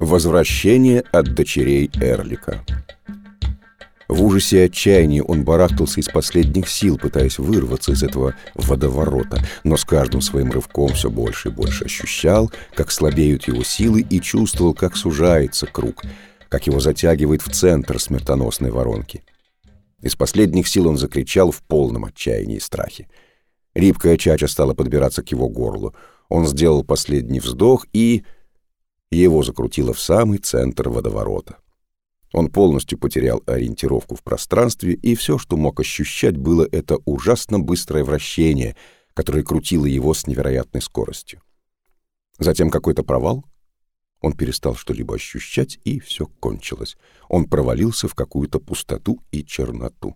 Возвращение от дочерей Эрлика. В ужасе и отчаянии он барахтался из последних сил, пытаясь вырваться из этого водоворота, но с каждым своим рывком все больше и больше ощущал, как слабеют его силы, и чувствовал, как сужается круг, как его затягивает в центр смертоносной воронки. Из последних сил он закричал в полном отчаянии и страхе. Липкая чача стала подбираться к его горлу. Он сделал последний вздох, и его закрутило в самый центр водоворота. Он полностью потерял ориентировку в пространстве, и все, что мог ощущать, было это ужасно быстрое вращение, которое крутило его с невероятной скоростью. Затем какой-то провал. Он перестал что-либо ощущать, и все кончилось. Он провалился в какую-то пустоту и черноту.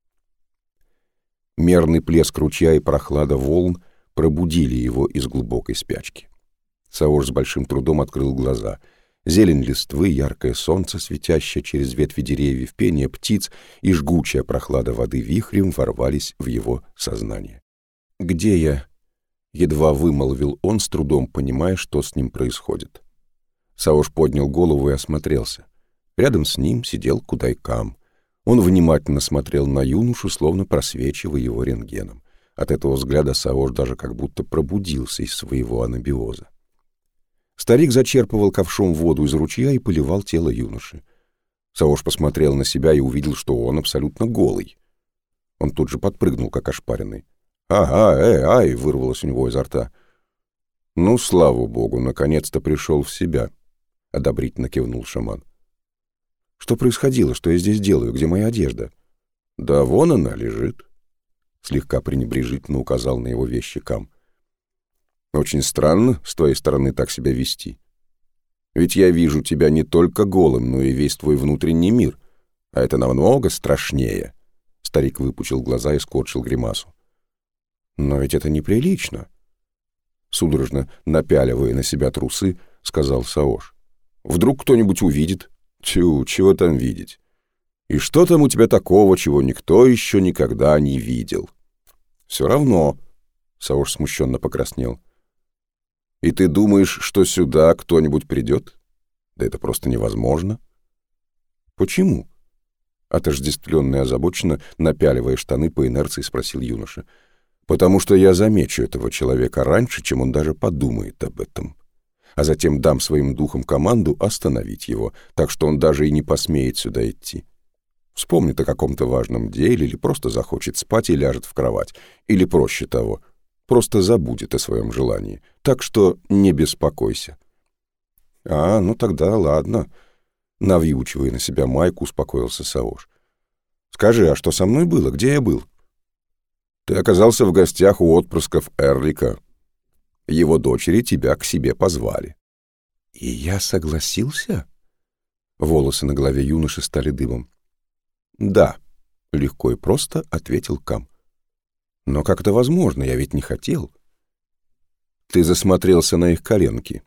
Мерный плеск ручья и прохлада волн пробудили его из глубокой спячки. Саош с большим трудом открыл глаза. Зелень листвы, яркое солнце, светящее через ветви деревьев, пение птиц и жгучая прохлада воды вихрем ворвались в его сознание. «Где я?» — едва вымолвил он, с трудом понимая, что с ним происходит. Саош поднял голову и осмотрелся. Рядом с ним сидел Кудайкам. Он внимательно смотрел на юношу, словно просвечивая его рентгеном. От этого взгляда Саош даже как будто пробудился из своего анабиоза. Старик зачерпывал ковшом воду из ручья и поливал тело юноши. Саош посмотрел на себя и увидел, что он абсолютно голый. Он тут же подпрыгнул, как ошпаренный. «Ага, ай!» — вырвалось у него изо рта. «Ну, слава богу, наконец-то пришел в себя», — одобрительно кивнул шаман. «Что происходило? Что я здесь делаю? Где моя одежда?» «Да вон она лежит», — слегка пренебрежительно указал на его вещи Кам. «Очень странно с твоей стороны так себя вести. Ведь я вижу тебя не только голым, но и весь твой внутренний мир. А это намного страшнее». Старик выпучил глаза и скорчил гримасу. «Но ведь это неприлично», — судорожно напяливая на себя трусы, сказал Саош. «Вдруг кто-нибудь увидит?» «Тю, чего там видеть? И что там у тебя такого, чего никто еще никогда не видел?» «Все равно», — Саош смущенно покраснел. «И ты думаешь, что сюда кто-нибудь придет? Да это просто невозможно». «Почему?» — отождествленно и озабоченно, напяливая штаны по инерции, спросил юноша. «Потому что я замечу этого человека раньше, чем он даже подумает об этом. А затем дам своим духам команду остановить его, так что он даже и не посмеет сюда идти. Вспомнит о каком-то важном деле или просто захочет спать и ляжет в кровать, или проще того, просто забудет о своем желании. Так что не беспокойся». «А, ну тогда ладно», — навьючивая на себя майку, успокоился Саош. «Скажи, а что со мной было? Где я был?» «Ты оказался в гостях у отпрысков Эрлика. Его дочери тебя к себе позвали». «И я согласился?» Волосы на голове юноши стали дыбом. «Да», — легко и просто ответил Кам. «Но как это возможно? Я ведь не хотел». «Ты засмотрелся на их коленки.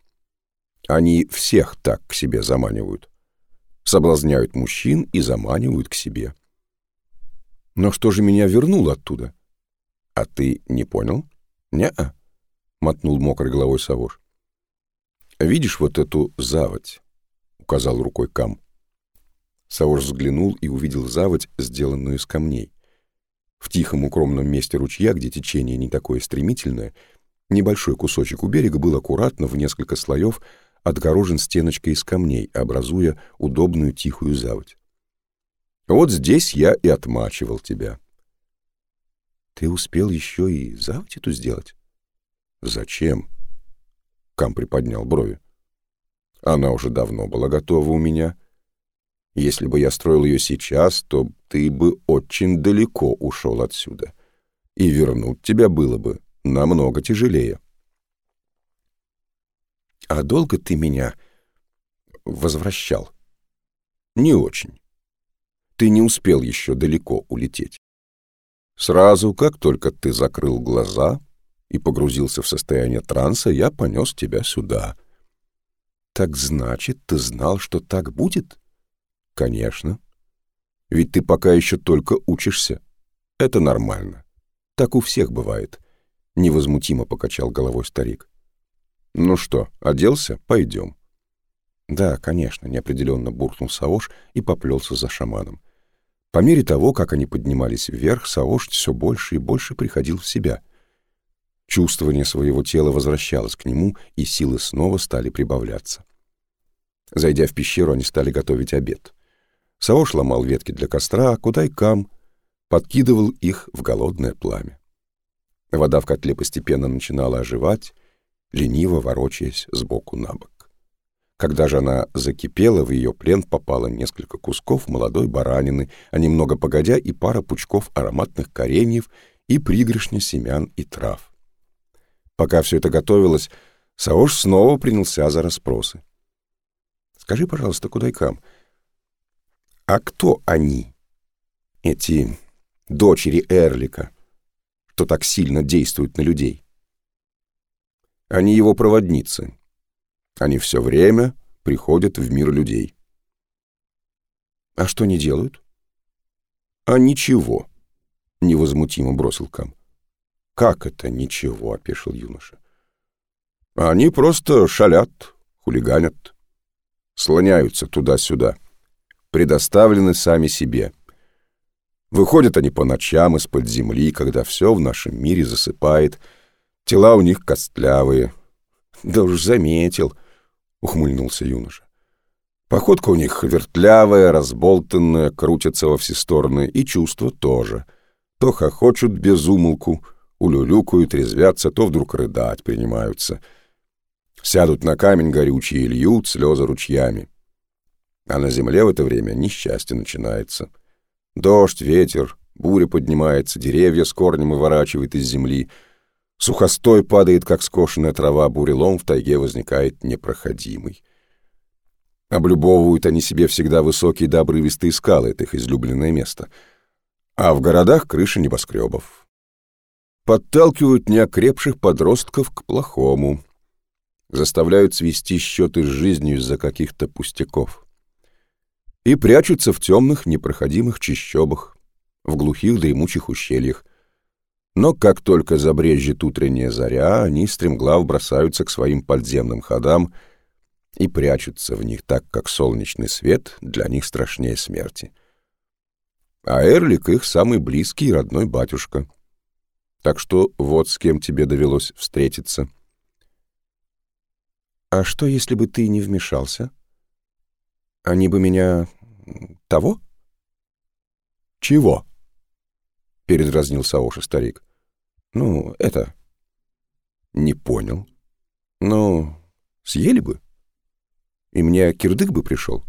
Они всех так к себе заманивают. Соблазняют мужчин и заманивают к себе». «Но что же меня вернуло оттуда?» «А ты не понял?» «Не-а», — мотнул мокрой головой Саош. «Видишь вот эту заводь?» — указал рукой Кам. Саош взглянул и увидел заводь, сделанную из камней. В тихом укромном месте ручья, где течение не такое стремительное, небольшой кусочек у берега был аккуратно в несколько слоев отгорожен стеночкой из камней, образуя удобную тихую заводь. «Вот здесь я и отмачивал тебя». «Ты успел еще и заводь эту сделать?» «Зачем?» — Кам приподнял брови. «Она уже давно была готова у меня. Если бы я строил ее сейчас, то ты бы очень далеко ушел отсюда, и вернуть тебя было бы намного тяжелее». «А долго ты меня возвращал?» «Не очень. Ты не успел еще далеко улететь. Сразу, как только ты закрыл глаза и погрузился в состояние транса, я понес тебя сюда». «Так значит, ты знал, что так будет?» «Конечно. Ведь ты пока еще только учишься. Это нормально. Так у всех бывает», — невозмутимо покачал головой старик. «Ну что, оделся? Пойдем». «Да, конечно», — неопределенно буркнул Саош и поплелся за шаманом. По мере того, как они поднимались вверх, Саош все больше и больше приходил в себя. Чувствование своего тела возвращалось к нему, и силы снова стали прибавляться. Зайдя в пещеру, они стали готовить обед. Саош ломал ветки для костра, а Кудай-Кам подкидывал их в голодное пламя. Вода в котле постепенно начинала оживать, лениво ворочаясь сбоку на бок. Когда же она закипела, в ее плен попало несколько кусков молодой баранины, а немного погодя и пара пучков ароматных кореньев и пригоршня семян и трав. Пока все это готовилось, Саош снова принялся за расспросы. «Скажи, пожалуйста, Кудай-Кам, а кто они, эти дочери Эрлика, что так сильно действуют на людей?» «Они его проводницы. Они все время приходят в мир людей». «А что они делают?» «А ничего», — невозмутимо бросил Кам. «Как это ничего?» — опешил юноша. «Они просто шалят, хулиганят, слоняются туда-сюда, предоставлены сами себе. Выходят они по ночам из-под земли, когда все в нашем мире засыпает, тела у них костлявые». «Да уж заметил», — ухмыльнулся юноша. «Походка у них вертлявая, разболтанная, крутятся во все стороны, и чувства тоже. То хохочут без умолку, улюлюкают, резвятся, то вдруг рыдать принимаются. Сядут на камень горючий и льют слезы ручьями. А на земле в это время несчастье начинается. Дождь, ветер, буря поднимается, деревья с корнем выворачивает из земли, сухостой падает, как скошенная трава, бурелом в тайге возникает непроходимый. Облюбовывают они себе всегда высокие да обрывистые скалы, это их излюбленное место, а в городах крыши небоскребов. Подталкивают неокрепших подростков к плохому, заставляют свести счеты с жизнью из-за каких-то пустяков и прячутся в темных непроходимых чащобах, в глухих дремучих ущельях. Но как только забрезжит утренняя заря, они стремглав бросаются к своим подземным ходам и прячутся в них так, как солнечный свет для них страшнее смерти. А Эрлик — их самый близкий и родной батюшка. Так что вот с кем тебе довелось встретиться». «А что, если бы ты не вмешался? Они бы меня... того?» «Чего?» — передразнил Саоша старик. «Ну, это...» «Не понял. Ну, съели бы? И мне кирдык бы пришел?»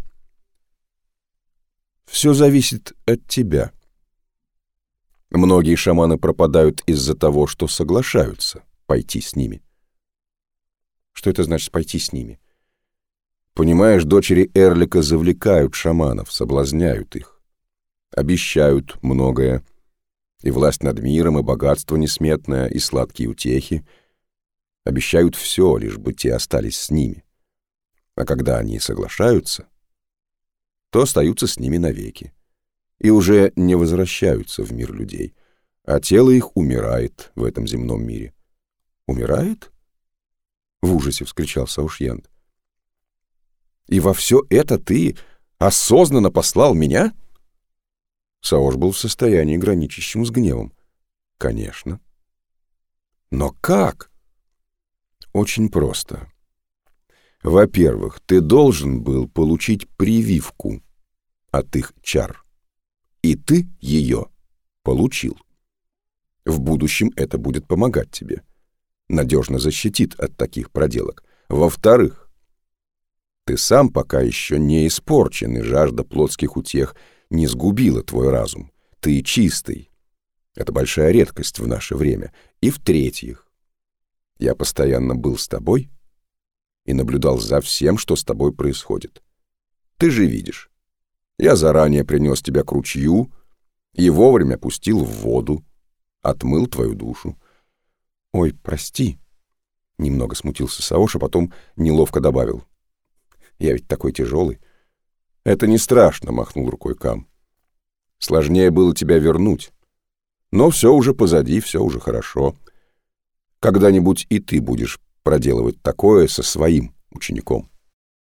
«Все зависит от тебя. Многие шаманы пропадают из-за того, что соглашаются пойти с ними». «Что это значит пойти с ними?» «Понимаешь, дочери Эрлика завлекают шаманов, соблазняют их, обещают многое, и власть над миром, и богатство несметное, и сладкие утехи. Обещают все, лишь бы те остались с ними. А когда они соглашаются, то остаются с ними навеки и уже не возвращаются в мир людей, а тело их умирает в этом земном мире». «Умирает?» — в ужасе вскричал Саушьянд. «И во все это ты осознанно послал меня?» Саош был в состоянии, граничащем с гневом. «Конечно». «Но как?» «Очень просто. Во-первых, ты должен был получить прививку от их чар, и ты ее получил. В будущем это будет помогать тебе, надежно защитит от таких проделок. Во-вторых, ты сам пока еще не испорчен, и жажда плотских утех не сгубила твой разум. Ты чистый. Это большая редкость в наше время. И в-третьих, я постоянно был с тобой и наблюдал за всем, что с тобой происходит. Ты же видишь, я заранее принес тебя к ручью и вовремя пустил в воду, отмыл твою душу». «Ой, прости», — немного смутился Саош, а потом неловко добавил. «Я ведь такой тяжелый». «Это не страшно», — махнул рукой Кам. «Сложнее было тебя вернуть. Но все уже позади, все уже хорошо. Когда-нибудь и ты будешь проделывать такое со своим учеником».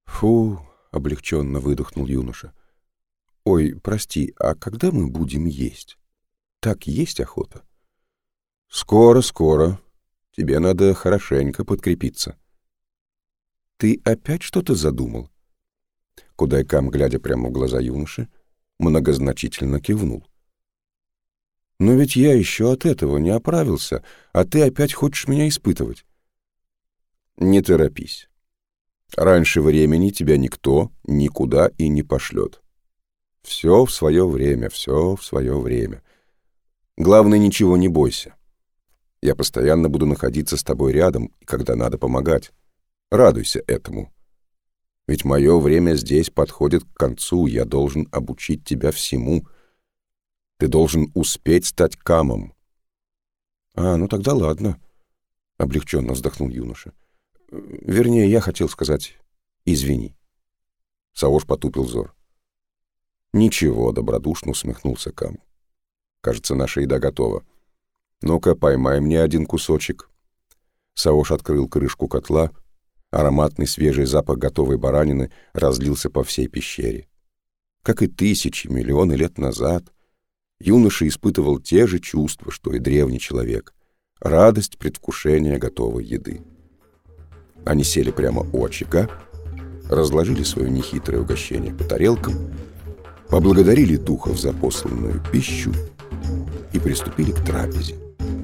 Фу, облегченно выдохнул юноша. Ой, прости, а когда мы будем есть? Так есть охота? Скоро, скоро. Тебе надо хорошенько подкрепиться. Ты опять что-то задумал? Кудайкам, глядя прямо в глаза юноши, многозначительно кивнул. Но ведь я еще от этого не оправился, а ты опять хочешь меня испытывать. Не торопись. Раньше времени тебя никто никуда и не пошлет. Все в свое время, все в свое время. Главное, ничего не бойся. Я постоянно буду находиться с тобой рядом, и когда надо помогать. Радуйся этому. Ведь мое время здесь подходит к концу, я должен обучить тебя всему. Ты должен успеть стать камом. Ну тогда ладно, — облегченно вздохнул юноша. Вернее, я хотел сказать «извини». Саош потупил взор. «Ничего», — добродушно усмехнулся Кам. «Кажется, наша еда готова. Ну-ка, поймай мне один кусочек». Саош открыл крышку котла. Ароматный свежий запах готовой баранины разлился по всей пещере. Как и тысячи, миллионы лет назад, юноша испытывал те же чувства, что и древний человек — радость предвкушения готовой еды. Они сели прямо у очага, разложили свое нехитрое угощение по тарелкам, поблагодарили духов за посланную пищу и приступили к трапезе.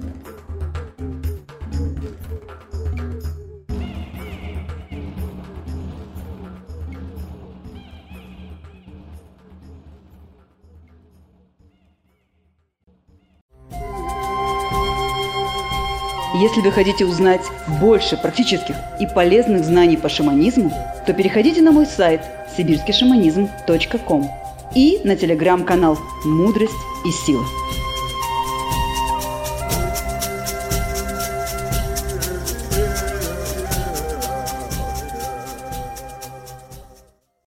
Если вы хотите узнать больше практических и полезных знаний по шаманизму, то переходите на мой сайт sibirskishamanism.com и на телеграм-канал «Мудрость и сила».